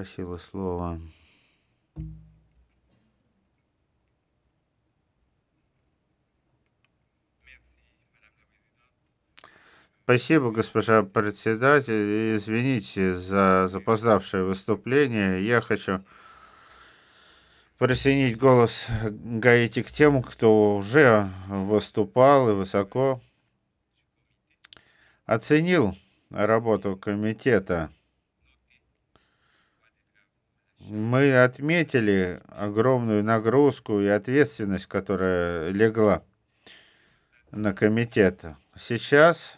просила слова. Спасибо, госпожа председатель. И извините за запоздавшее выступление. Я хочу присоединить голос Гаити к тем, кто уже выступал и высоко оценил работу комитета. Мы отметили огромную нагрузку и ответственность, которая легла на комитет. Сейчас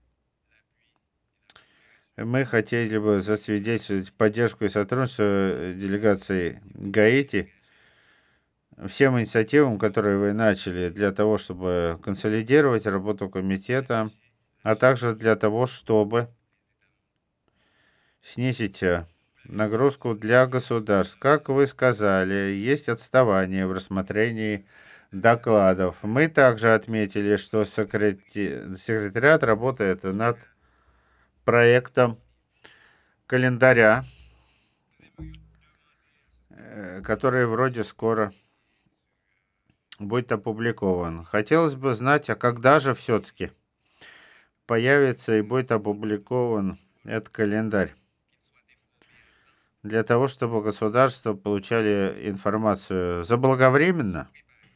мы хотели бы засвидетельствовать поддержку и сотрудничество делегации Гаити всем инициативам, которые вы начали для того, чтобы консолидировать работу комитета, а также для того, чтобы снизить нагрузку для государств. Как вы сказали, есть отставание в рассмотрении докладов. Мы также отметили, что секретариат работает над проектом календаря, который вроде скоро будет опубликован. Хотелось бы знать, а когда же все-таки появится и будет опубликован этот календарь, для того, чтобы государства получали информацию заблаговременно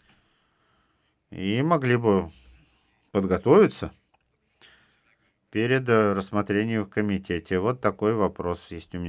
и могли бы подготовиться перед рассмотрением в комитете. Вот такой вопрос есть у меня.